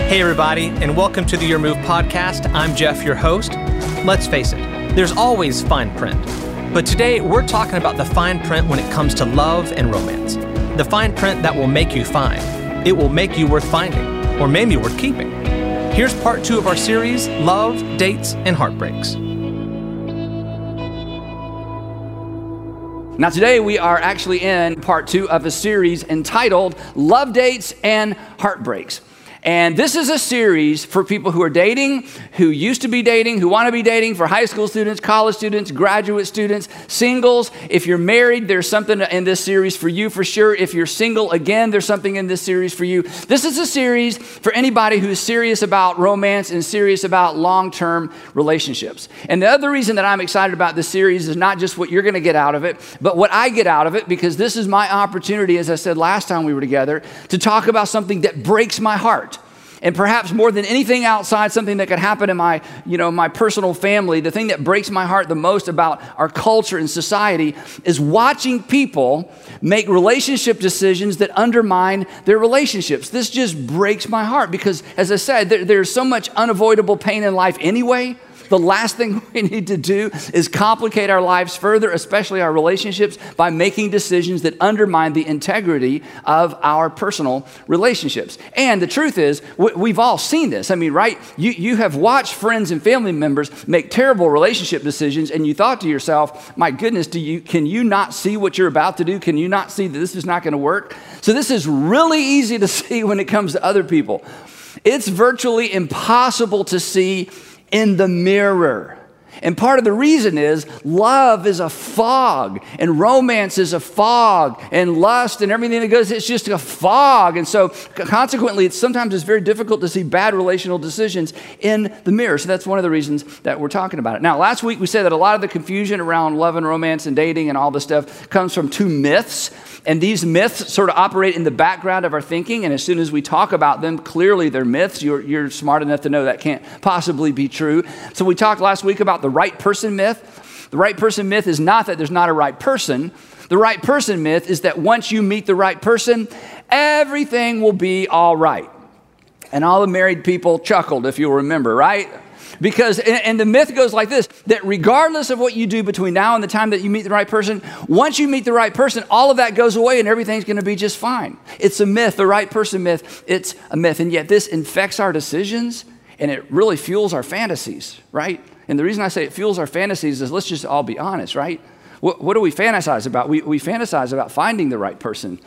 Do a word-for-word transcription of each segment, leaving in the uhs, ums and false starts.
Hey everybody, and welcome to the Your Move podcast. I'm Jeff, your host. Let's face it, there's always fine print. But today we're talking about the fine print when it comes to love and romance. The fine print that will make you fine. It will make you worth finding, or maybe worth keeping. Here's part two of our series, Love, Dates, and Heartbreaks. Now today we are actually in part two of a series entitled Love, Dates, and Heartbreaks. And this is a series for people who are dating, who used to be dating, who want to be dating, for high school students, college students, graduate students, singles. If you're married, there's something in this series for you for sure. If you're single, again, there's something in this series for you. This is a series for anybody who is serious about romance and serious about long-term relationships. And the other reason that I'm excited about this series is not just what you're going to get out of it, but what I get out of it, because this is my opportunity, as I said last time we were together, to talk about something that breaks my heart. And perhaps more than anything outside, something that could happen in my, you know, my personal family, the thing that breaks my heart the most about our culture and society is watching people make relationship decisions that undermine their relationships. This just breaks my heart because, as I said, there, there's so much unavoidable pain in life anyway. The last thing we need to do is complicate our lives further, especially our relationships, by making decisions that undermine the integrity of our personal relationships. And the truth is, we've all seen this. I mean, right? You, you have watched friends and family members make terrible relationship decisions, and you thought to yourself, my goodness, do you, can you not see what you're about to do? Can you not see that this is not going to work? So this is really easy to see when it comes to other people. It's virtually impossible to see in the mirror. And part of the reason is love is a fog, and romance is a fog, and lust and everything that goes, it's just a fog. And so consequently, it's sometimes it's very difficult to see bad relational decisions in the mirror. So that's one of the reasons that we're talking about it. Now, last week we said that a lot of the confusion around love and romance and dating and all this stuff comes from two myths. And these myths sort of operate in the background of our thinking. And as soon as we talk about them, clearly they're myths. You're, you're smart enough to know that can't possibly be true. So we talked last week about the right person myth. The right person myth is not that there's not a right person. The right person myth is that once you meet the right person, everything will be all right. And all the married people chuckled, if you'll remember, right? Because, and the myth goes like this, that regardless of what you do between now and the time that you meet the right person, once you meet the right person, all of that goes away and everything's going to be just fine. It's a myth, the right person myth, it's a myth. And yet this infects our decisions and it really fuels our fantasies, right? And the reason I say it fuels our fantasies is, let's just all be honest, right? What, what do we fantasize about? We, we fantasize about finding the right person.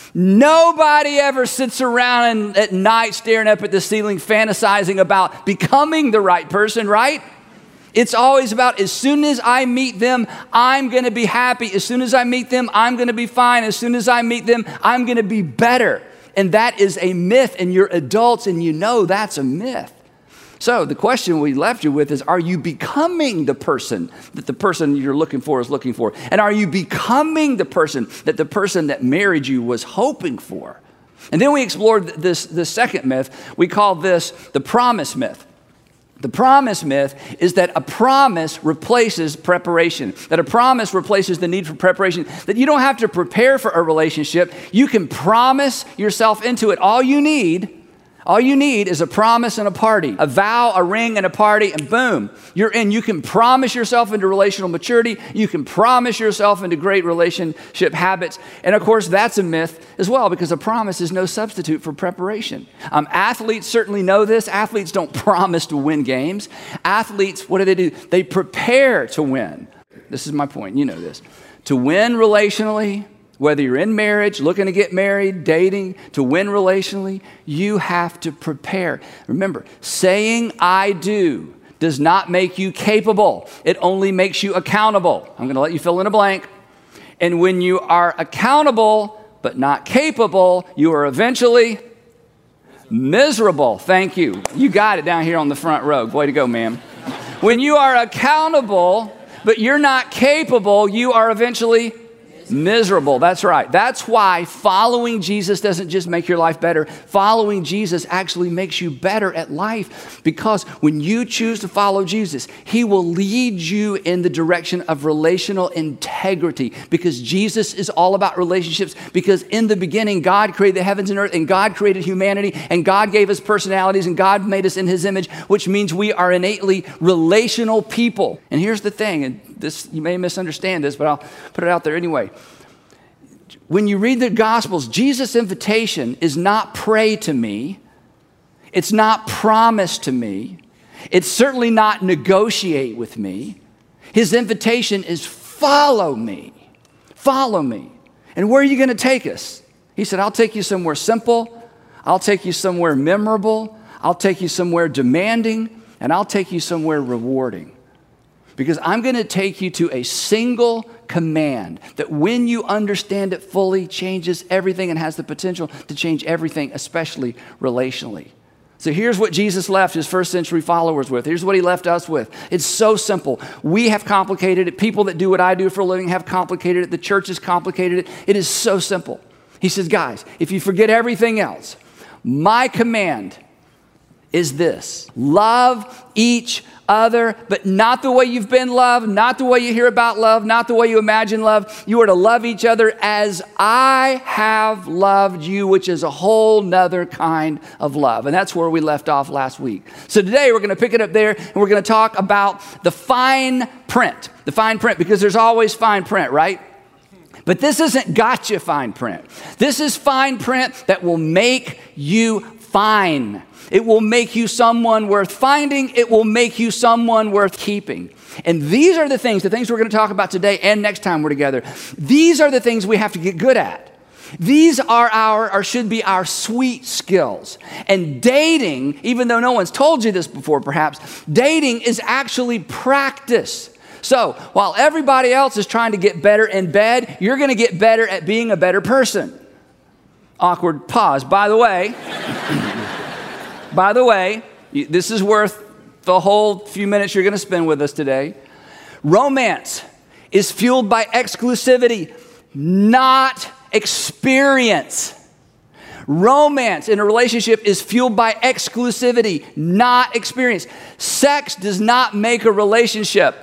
Nobody ever sits around and, at night staring up at the ceiling fantasizing about becoming the right person, right? It's always about, as soon as I meet them, I'm going to be happy. As soon as I meet them, I'm going to be fine. As soon as I meet them, I'm going to be better. And that is a myth, and you're adults and you know that's a myth. So the question we left you with is, are you becoming the person that the person you're looking for is looking for? And are you becoming the person that the person that married you was hoping for? And then we explored this, this second myth. We call this the promise myth. The promise myth is that a promise replaces preparation, that a promise replaces the need for preparation, that you don't have to prepare for a relationship. You can promise yourself into it. All you need All you need is a promise and a party, a vow, a ring, and a party, and boom, you're in. You can promise yourself into relational maturity. You can promise yourself into great relationship habits. And of course, that's a myth as well, because a promise is no substitute for preparation. Um, athletes certainly know this. Athletes don't promise to win games. Athletes, what do they do? They prepare to win. This is my point. You know this. To win relationally, whether you're in marriage, looking to get married, dating, to win relationally, you have to prepare. Remember, saying I do does not make you capable. It only makes you accountable. I'm going to let you fill in a blank. And when you are accountable but not capable, you are eventually miserable. Thank you. You got it down here on the front row. Way to go, ma'am. When you are accountable but you're not capable, you are eventually Miserable, that's right. That's why following Jesus doesn't just make your life better. Following Jesus actually makes you better at life, because when you choose to follow Jesus, he will lead you in the direction of relational integrity, because Jesus is all about relationships. Because in the beginning, God created the heavens and earth, and God created humanity, and God gave us personalities, and God made us in his image, which means we are innately relational people. And here's the thing, and this, you may misunderstand this, but I'll put it out there anyway. When you read the Gospels, Jesus' invitation is not pray to me. It's not promise to me. It's certainly not negotiate with me. His invitation is follow me. Follow me. And where are you going to take us? He said, I'll take you somewhere simple. I'll take you somewhere memorable. I'll take you somewhere demanding. And I'll take you somewhere rewarding. Because I'm going to take you to a single command that, when you understand it fully, changes everything and has the potential to change everything, especially relationally. So here's what Jesus left his first century followers with. Here's what he left us with. It's so simple. We have complicated it. People that do what I do for a living have complicated it. The church has complicated it. It is so simple. He says, guys, if you forget everything else, my command is this: love each other, but not the way you've been loved, not the way you hear about love, not the way you imagine love. You are to love each other as I have loved you, which is a whole nother kind of love. And that's where we left off last week. So today we're going to pick it up there, and we're going to talk about the fine print, the fine print, because there's always fine print, right? But this isn't gotcha fine print. This is fine print that will make you fine. It will make you someone worth finding. It will make you someone worth keeping. And these are the things, the things we're going to talk about today and next time we're together. These are the things we have to get good at. These are our, or should be our sweet skills. And dating, even though no one's told you this before perhaps, dating is actually practice. So while everybody else is trying to get better in bed, you're going to get better at being a better person. Awkward pause. By the way... By the way, this is worth the whole few minutes you're going to spend with us today. Romance is fueled by exclusivity, not experience. Romance in a relationship is fueled by exclusivity, not experience. Sex does not make a relationship.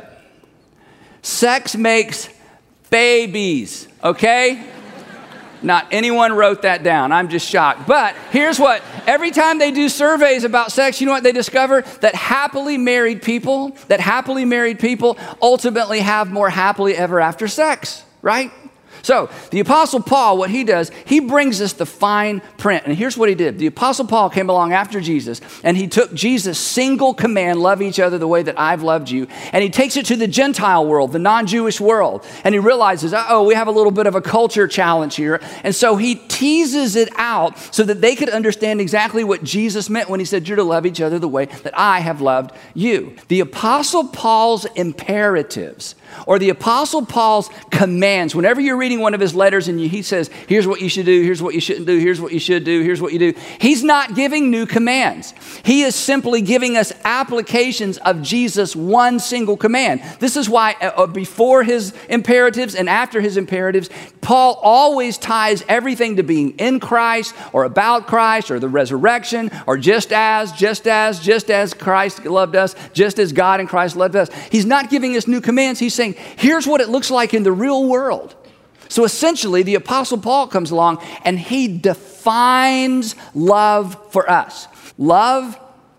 Sex makes babies, okay? Not anyone wrote that down. I'm just shocked. But here's what, every time they do surveys about sex, you know what they discover? That happily married people, that happily married people ultimately have more happily ever after sex, right? So the Apostle Paul, what he does, he brings us the fine print. And here's what he did. The Apostle Paul came along after Jesus, and he took Jesus' single command, love each other the way that I've loved you, and he takes it to the Gentile world, the non-Jewish world. And he realizes, uh-oh, we have a little bit of a culture challenge here. And so he teases it out so that they could understand exactly what Jesus meant when he said, you're to love each other the way that I have loved you. The Apostle Paul's imperatives, or the Apostle Paul's commands, whenever you're reading one of his letters and you, he says, here's what you should do, here's what you shouldn't do, here's what you should do, here's what you do. He's not giving new commands. He is simply giving us applications of Jesus' one single command. This is why uh, before his imperatives and after his imperatives, Paul always ties everything to being in Christ or about Christ or the resurrection or just as, just as, just as Christ loved us, just as God and Christ loved us. He's not giving us new commands. He's saying, here's what it looks like in the real world. So essentially, the Apostle Paul comes along and he defines love for us. Love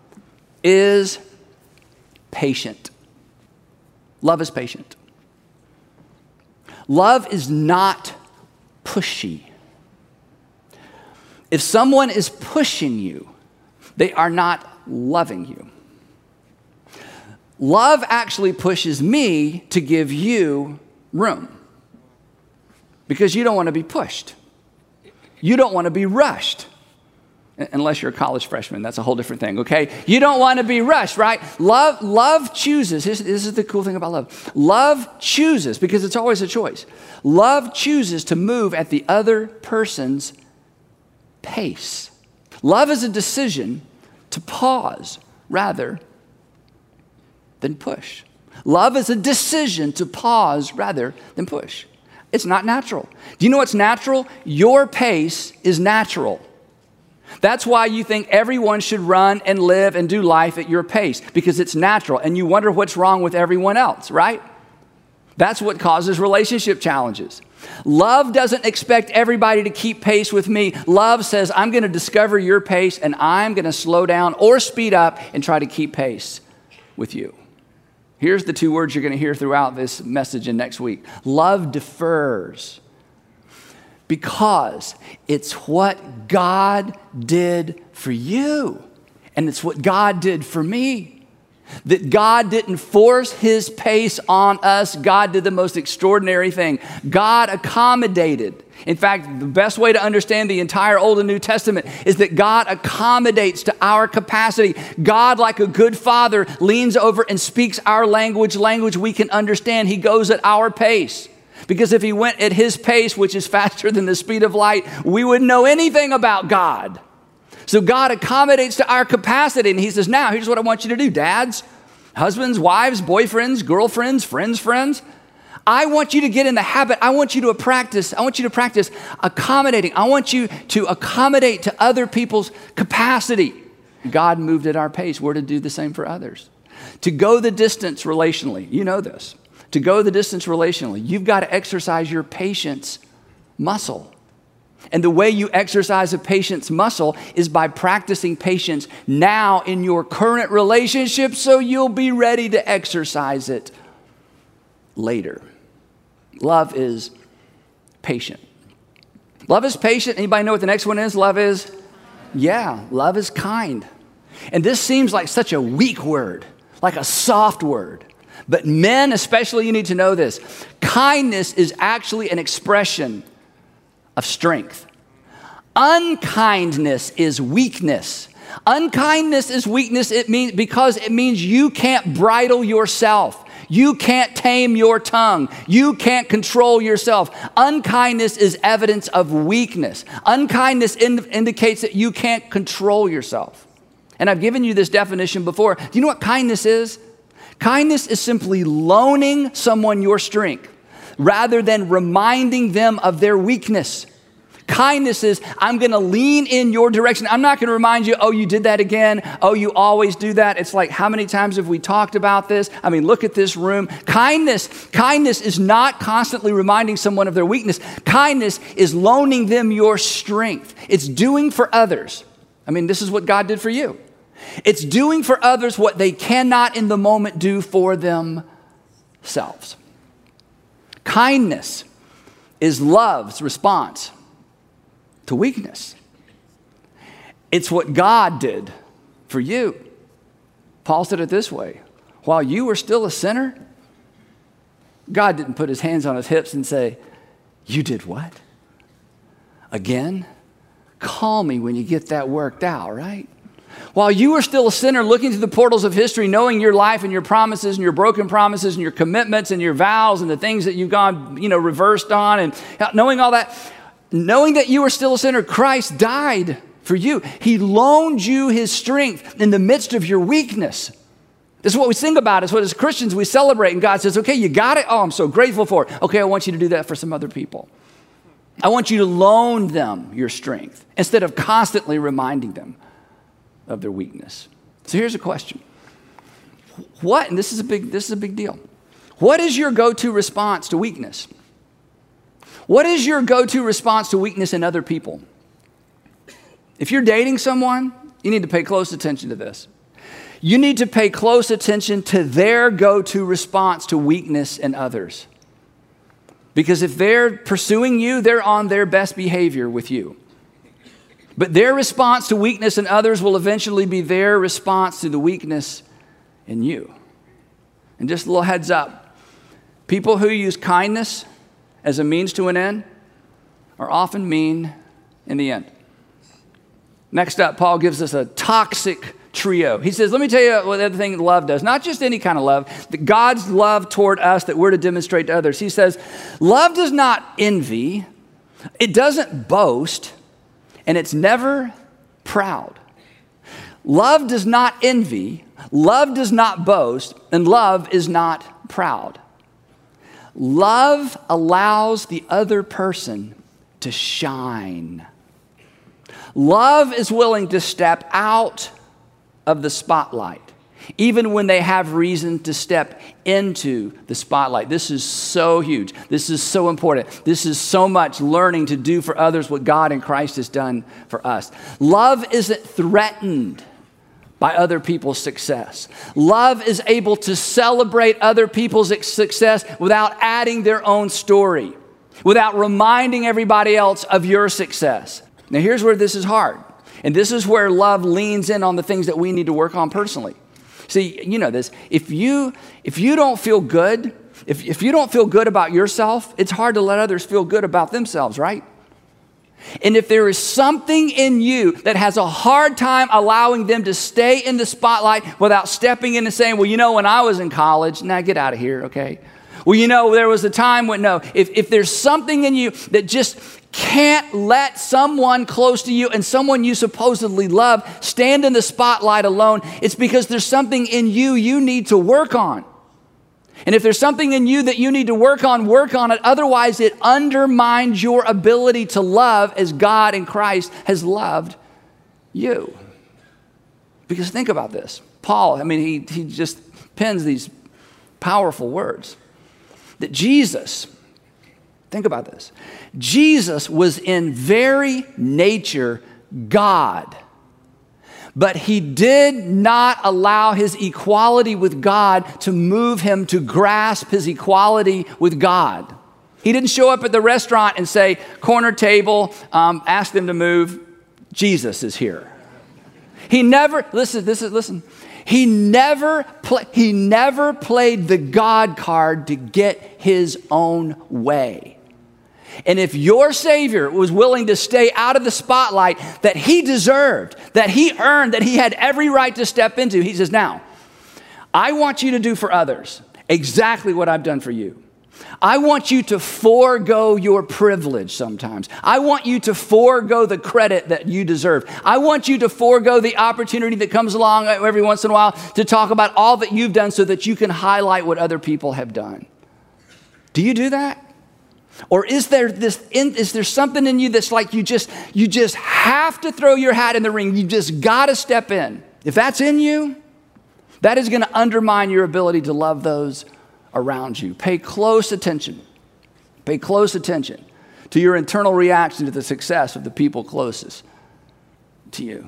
is patient. Love is patient. Love is not pushy. If someone is pushing you, they are not loving you. Love actually pushes me to give you room, because you don't want to be pushed. You don't want to be rushed. Unless you're a college freshman, that's a whole different thing, okay? You don't want to be rushed, right? Love, love chooses. This, this is the cool thing about love. Love chooses, because it's always a choice. Love chooses to move at the other person's pace. Love is a decision to pause rather than push. Love is a decision to pause rather than push. It's not natural. Do you know what's natural? Your pace is natural. That's why you think everyone should run and live and do life at your pace, because it's natural, and you wonder what's wrong with everyone else, right? That's what causes relationship challenges. Love doesn't expect everybody to keep pace with me. Love says, I'm going to discover your pace, and I'm going to slow down or speed up and try to keep pace with you. Here's the two words you're going to hear throughout this message and next week. Love defers, because it's what God did for you, and it's what God did for me. That God didn't force his pace on us. God did the most extraordinary thing. God accommodated. In fact, the best way to understand the entire Old and New Testament is that God accommodates to our capacity. God, like a good father, leans over and speaks our language, language we can understand. He goes at our pace. Because if he went at his pace, which is faster than the speed of light, we wouldn't know anything about God. So God accommodates to our capacity, and he says, now, here's what I want you to do, dads, husbands, wives, boyfriends, girlfriends, friends, friends. I want you to get in the habit. I want you to practice. I want you to practice accommodating. I want you to accommodate to other people's capacity. God moved at our pace. We're to do the same for others. To go the distance relationally, you know this. To go the distance relationally, you've got to exercise your patience muscle. And the way you exercise a patience muscle is by practicing patience now in your current relationship, so you'll be ready to exercise it later. Love is patient. Love is patient. Anybody know what the next one is? Love is? Yeah, love is kind. And this seems like such a weak word, like a soft word. But men especially, you need to know this. Kindness is actually an expression of strength. Unkindness is weakness. Unkindness is weakness. It means because it means you can't bridle yourself. You can't tame your tongue. You can't control yourself. Unkindness is evidence of weakness. Unkindness in, indicates that you can't control yourself. And I've given you this definition before. Do you know what kindness is? Kindness is simply loaning someone your strength rather than reminding them of their weakness. Kindness is, I'm going to lean in your direction. I'm not going to remind you, oh, you did that again. Oh, you always do that. It's like, how many times have we talked about this? I mean, look at this room. Kindness, kindness is not constantly reminding someone of their weakness. Kindness is loaning them your strength. It's doing for others. I mean, this is what God did for you. It's doing for others what they cannot in the moment do for themselves. Kindness is love's response to weakness. It's what God did for you. Paul said it this way: while you were still a sinner, God didn't put his hands on his hips and say, you did what? Again? Call me when you get that worked out, right? While you were still a sinner, looking through the portals of history, knowing your life and your promises and your broken promises and your commitments and your vows and the things that you've gone, you know, reversed on, and knowing all that, knowing that you were still a sinner, Christ died for you. He loaned you his strength in the midst of your weakness. This is what we sing about. It's what as Christians we celebrate. And God says, okay, you got it? Oh, I'm so grateful for it. Okay, I want you to do that for some other people. I want you to loan them your strength instead of constantly reminding them of their weakness. So here's a question. What, and this is a big, this is a big deal. What is your go-to response to weakness? What is your go-to response to weakness in other people? If you're dating someone, you need to pay close attention to this. You need to pay close attention to their go-to response to weakness in others. Because if they're pursuing you, they're on their best behavior with you. But their response to weakness in others will eventually be their response to the weakness in you. And just a little heads up, people who use kindness as a means to an end are often mean in the end. Next up, Paul gives us a toxic trio. He says, let me tell you what the other thing love does. Not just any kind of love, but God's love toward us that we're to demonstrate to others. He says, love does not envy, it doesn't boast, and it's never proud. Love does not envy, love does not boast, and love is not proud. Love allows the other person to shine. Love is willing to step out of the spotlight, even when they have reason to step into the spotlight. This is so huge. This is so important. This is so much learning to do for others what God in Christ has done for us. Love isn't threatened by other people's success. Love is able to celebrate other people's success without adding their own story, without reminding everybody else of your success. Now, here's where this is hard. And this is where love leans in on the things that we need to work on personally. See, you know this. If you if you don't feel good, if, if you don't feel good about yourself, it's hard to let others feel good about themselves, right? And if there is something in you that has a hard time allowing them to stay in the spotlight without stepping in and saying, well, you know, when I was in college, now get out of here, okay? Well, you know, there was a time when, no, if, if there's something in you that just can't let someone close to you and someone you supposedly love stand in the spotlight alone, it's because there's something in you you need to work on. And if there's something in you that you need to work on, work on it. Otherwise, it undermines your ability to love as God in Christ has loved you. Because think about this. Paul, I mean, he, he just pens these powerful words. That Jesus, think about this. Jesus was in very nature God. But he did not allow his equality with God to move him to grasp his equality with God. He didn't show up at the restaurant and say, corner table, um, ask them to move. Jesus is here. He never, listen, this is, listen. He never, play, he never played the God card to get his own way. And if your Savior was willing to stay out of the spotlight that he deserved, that he earned, that he had every right to step into, he says, now, I want you to do for others exactly what I've done for you. I want you to forego your privilege sometimes. I want you to forego the credit that you deserve. I want you to forego the opportunity that comes along every once in a while to talk about all that you've done so that you can highlight what other people have done. Do you do that? Or is there this? Is there something in you that's like you just you just have to throw your hat in the ring? You just got to step in. If that's in you, that is going to undermine your ability to love those around you. Pay close attention. Pay close attention to your internal reaction to the success of the people closest to you.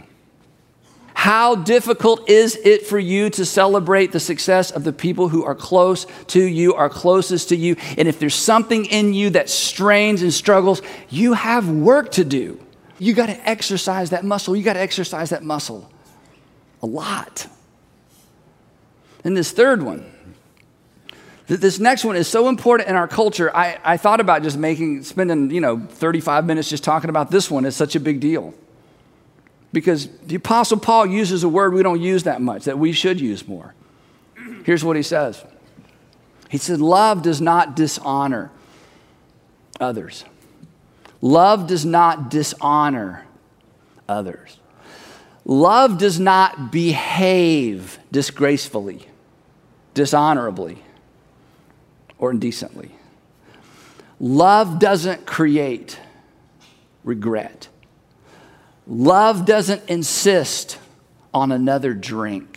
How difficult is it for you to celebrate the success of the people who are close to you, are closest to you? And if there's something in you that strains and struggles, you have work to do. You got to exercise that muscle. You got to exercise that muscle a lot. And this third one, this next one is so important in our culture. I, I thought about just making, spending, you know, thirty-five minutes just talking about this one. It's such a big deal. Because the Apostle Paul uses a word we don't use that much, that we should use more. Here's what he says. He said, love does not dishonor others. Love does not dishonor others. Love does not behave disgracefully, dishonorably, or indecently. Love doesn't create regret. Love doesn't insist on another drink.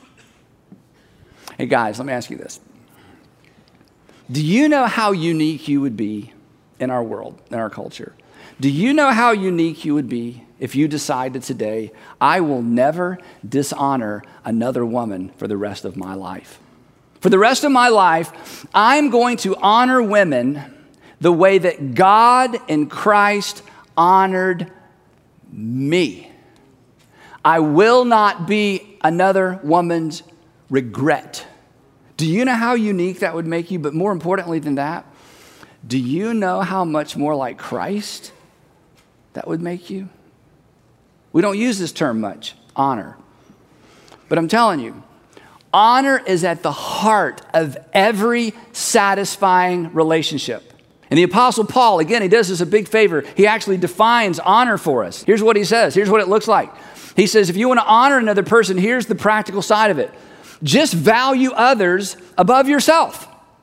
Hey guys, let me ask you this. Do you know how unique you would be in our world, in our culture? Do you know how unique you would be if you decided today, I will never dishonor another woman for the rest of my life? For the rest of my life, I'm going to honor women the way that God in Christ honored me. I will not be another woman's regret. Do you know how unique that would make you? But more importantly than that, do you know how much more like Christ that would make you? We don't use this term much, honor. But I'm telling you, honor is at the heart of every satisfying relationship. And the Apostle Paul, again, he does us a big favor. He actually defines honor for us. Here's what he says. Here's what it looks like. He says, if you want to honor another person, here's the practical side of it. Just value others above yourself.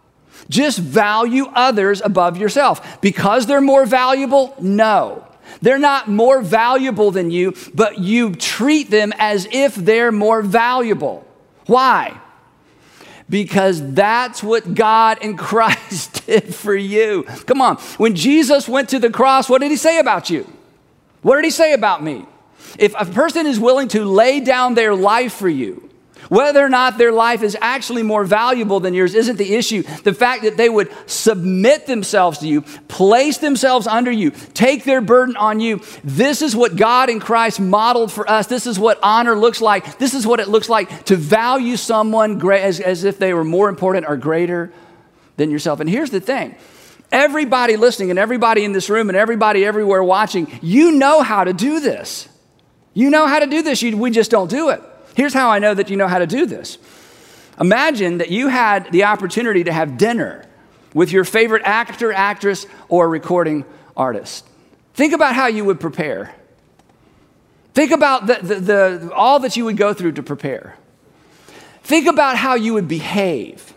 Just value others above yourself. Because they're more valuable? No. They're not more valuable than you, but you treat them as if they're more valuable. Why? Because that's what God in Christ did for you. Come on. When Jesus went to the cross, what did he say about you? What did he say about me? If a person is willing to lay down their life for you, whether or not their life is actually more valuable than yours isn't the issue. The fact that they would submit themselves to you, place themselves under you, take their burden on you. This is what God in Christ modeled for us. This is what honor looks like. This is what it looks like to value someone great as, as if they were more important or greater than yourself. And here's the thing. Everybody listening and everybody in this room and everybody everywhere watching, you know how to do this. You know how to do this. You, we just don't do it. Here's how I know that you know how to do this. Imagine that you had the opportunity to have dinner with your favorite actor, actress, or recording artist. Think about how you would prepare. Think about the, the, the, all that you would go through to prepare. Think about how you would behave.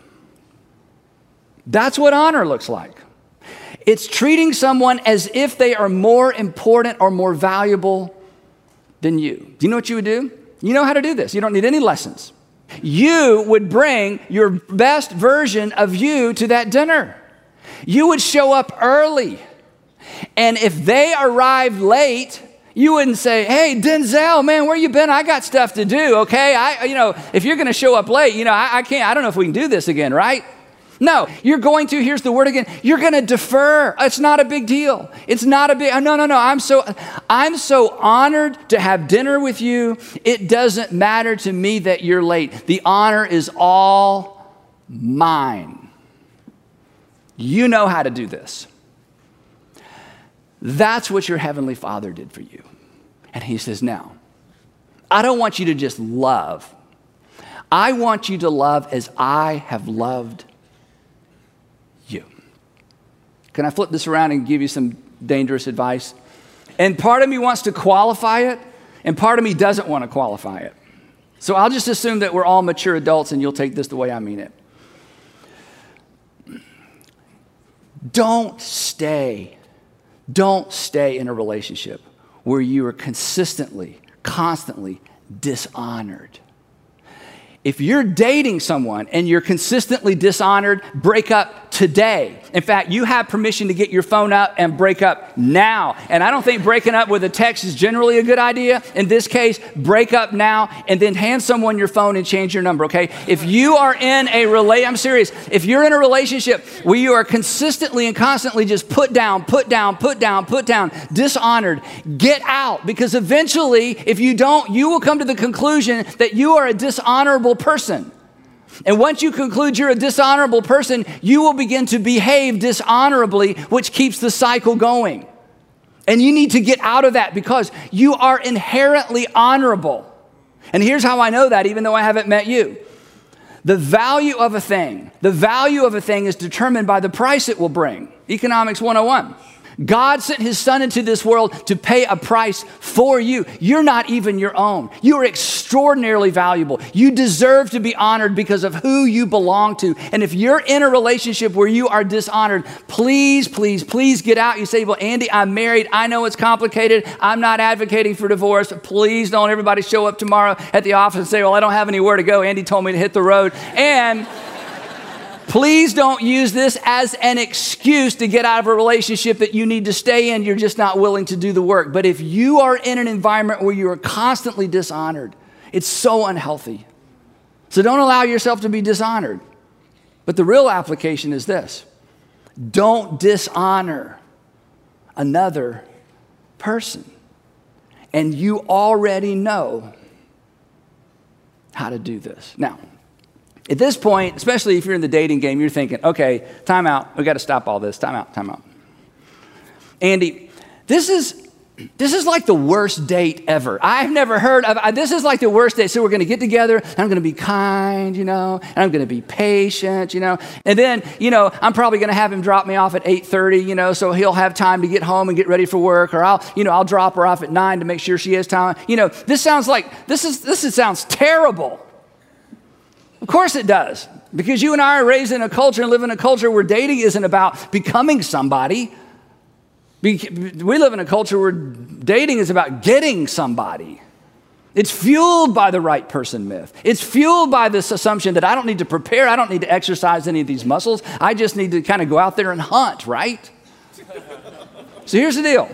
That's what honor looks like. It's treating someone as if they are more important or more valuable than you. Do you know what you would do? You know how to do this. You don't need any lessons. You would bring your best version of you to that dinner. You would show up early. And if they arrived late, you wouldn't say, hey, Denzel, man, where you been? I got stuff to do, okay? I, you know, if you're going to show up late, you know, I, I can't, I don't know if we can do this again, right? No, you're going to, here's the word again, you're going to defer. It's not a big deal. It's not a big, no, no, no, I'm so, I'm so honored to have dinner with you. It doesn't matter to me that you're late. The honor is all mine. You know how to do this. That's what your Heavenly Father did for you. And he says, now, I don't want you to just love. I want you to love as I have loved you. Can I flip this around and give you some dangerous advice? And part of me wants to qualify it, and part of me doesn't want to qualify it. So I'll just assume that we're all mature adults and you'll take this the way I mean it. Don't stay, don't stay in a relationship where you are consistently, constantly dishonored. If you're dating someone and you're consistently dishonored, break up today. In fact, you have permission to get your phone up and break up now. And I don't think breaking up with a text is generally a good idea. In this case, break up now and then hand someone your phone and change your number, okay? If you are in a relate, I'm serious. If you're in a relationship where you are consistently and constantly just put down, put down, put down, put down, dishonored, get out. Because eventually, if you don't, you will come to the conclusion that you are a dishonorable person. And once you conclude you're a dishonorable person, you will begin to behave dishonorably, which keeps the cycle going. And you need to get out of that because you are inherently honorable. And here's how I know that, even though I haven't met you. The value of a thing, the value of a thing is determined by the price it will bring. Economics one oh one. God sent his son into this world to pay a price for you. You're not even your own. You are extraordinarily valuable. You deserve to be honored because of who you belong to. And if you're in a relationship where you are dishonored, please, please, please get out. You say, well, Andy, I'm married. I know it's complicated. I'm not advocating for divorce. Please don't everybody show up tomorrow at the office and say, well, I don't have anywhere to go. Andy told me to hit the road. And please don't use this as an excuse to get out of a relationship that you need to stay in. You're just not willing to do the work. But if you are in an environment where you are constantly dishonored, it's so unhealthy. So don't allow yourself to be dishonored. But the real application is this. Don't dishonor another person. And you already know how to do this. Now, at this point, especially if you're in the dating game, you're thinking, okay, time out. We got to stop all this. Time out, time out. Andy, this is this is like the worst date ever. I've never heard of, I, this is like the worst date. So we're going to get together, and I'm going to be kind, you know, and I'm going to be patient, you know. And then, you know, I'm probably going to have him drop me off at eight thirty, you know, so he'll have time to get home and get ready for work. Or I'll, you know, I'll drop her off at nine to make sure she has time. You know, this sounds like, this is, this is, sounds terrible. Of course it does. Because you and I are raised in a culture and live in a culture where dating isn't about becoming somebody. We live in a culture where dating is about getting somebody. It's fueled by the right person myth. It's fueled by this assumption that I don't need to prepare, I don't need to exercise any of these muscles. I just need to kind of go out there and hunt, right? So here's the deal.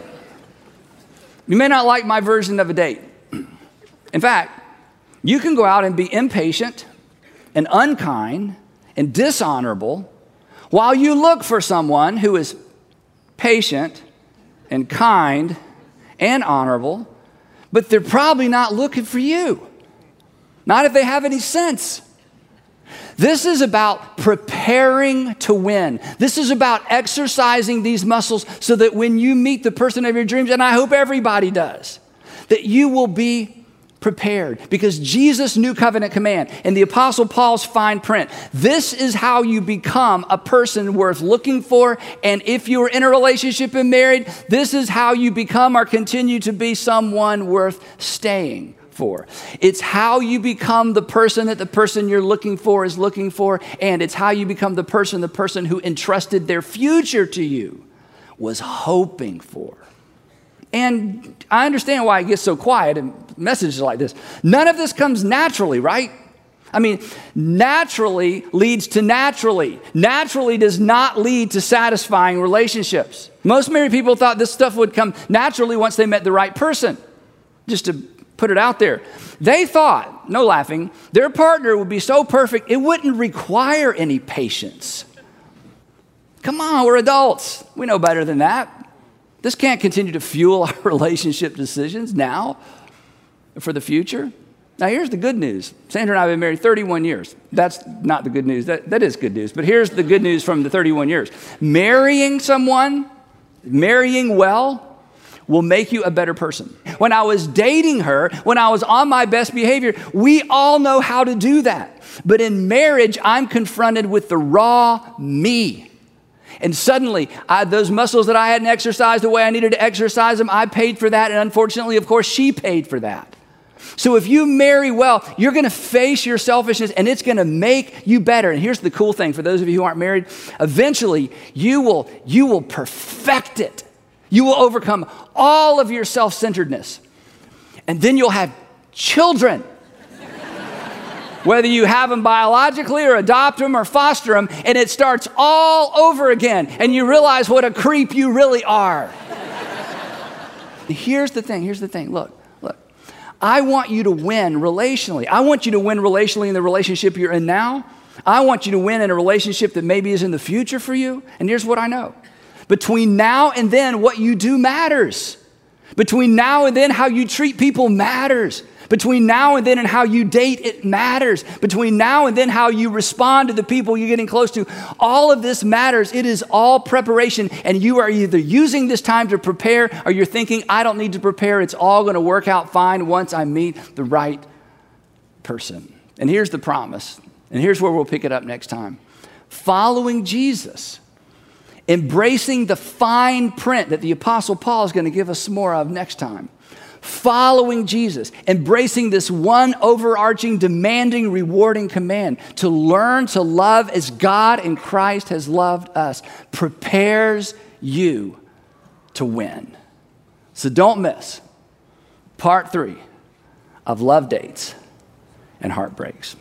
You may not like my version of a date. In fact, you can go out and be impatient and unkind and dishonorable while you look for someone who is patient and kind and honorable, but they're probably not looking for you. Not if they have any sense. This is about preparing to win. This is about exercising these muscles so that when you meet the person of your dreams, and I hope everybody does, that you will be prepared, because Jesus' new covenant command and the Apostle Paul's fine print, this is how you become a person worth looking for. And if you are in a relationship and married, this is how you become or continue to be someone worth staying for. It's how you become the person that the person you're looking for is looking for, and it's how you become the person the person who entrusted their future to you was hoping for. And I understand why it gets so quiet in messages like this. None of this comes naturally, right? I mean, naturally leads to naturally. Naturally does not lead to satisfying relationships. Most married people thought this stuff would come naturally once they met the right person. Just to put it out there. They thought, no laughing, their partner would be so perfect it wouldn't require any patience. Come on, we're adults. We know better than that. This can't continue to fuel our relationship decisions now for the future. Now, here's the good news. Sandra and I have been married thirty-one years. That's not the good news. That, that is good news. But here's the good news from the thirty-one years. Marrying someone, marrying well, will make you a better person. When I was dating her, when I was on my best behavior, we all know how to do that. But in marriage, I'm confronted with the raw me. And suddenly, I, those muscles that I hadn't exercised the way I needed to exercise them, I paid for that. And unfortunately, of course, she paid for that. So if you marry well, you're going to face your selfishness and it's going to make you better. And here's the cool thing for those of you who aren't married. Eventually, you will, you will perfect it. You will overcome all of your self-centeredness. And then you'll have children. Whether you have them biologically or adopt them or foster them, and it starts all over again, and you realize what a creep you really are. Here's the thing, here's the thing, look, look. I want you to win relationally. I want you to win relationally in the relationship you're in now. I want you to win in a relationship that maybe is in the future for you, and here's what I know. Between now and then, what you do matters. Between now and then, how you treat people matters. Between now and then and how you date, it matters. Between now and then, how you respond to the people you're getting close to, all of this matters. It is all preparation, and you are either using this time to prepare or you're thinking, I don't need to prepare. It's all going to work out fine once I meet the right person. And here's the promise, and here's where we'll pick it up next time. Following Jesus, embracing the fine print that the Apostle Paul is going to give us some more of next time. Following Jesus, embracing this one overarching, demanding, rewarding command to learn to love as God in Christ has loved us prepares you to win. So don't miss part three of Love Dates and Heartbreaks.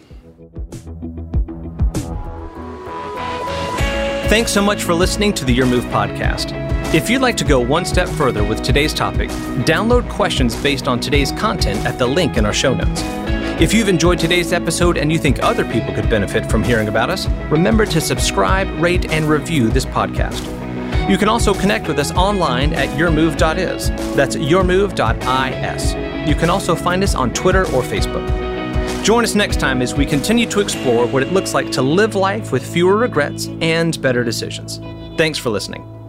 Thanks so much for listening to the Your Move podcast. If you'd like to go one step further with today's topic, download questions based on today's content at the link in our show notes. If you've enjoyed today's episode and you think other people could benefit from hearing about us, remember to subscribe, rate, and review this podcast. You can also connect with us online at your move dot is. That's your move dot is. You can also find us on Twitter or Facebook. Join us next time as we continue to explore what it looks like to live life with fewer regrets and better decisions. Thanks for listening.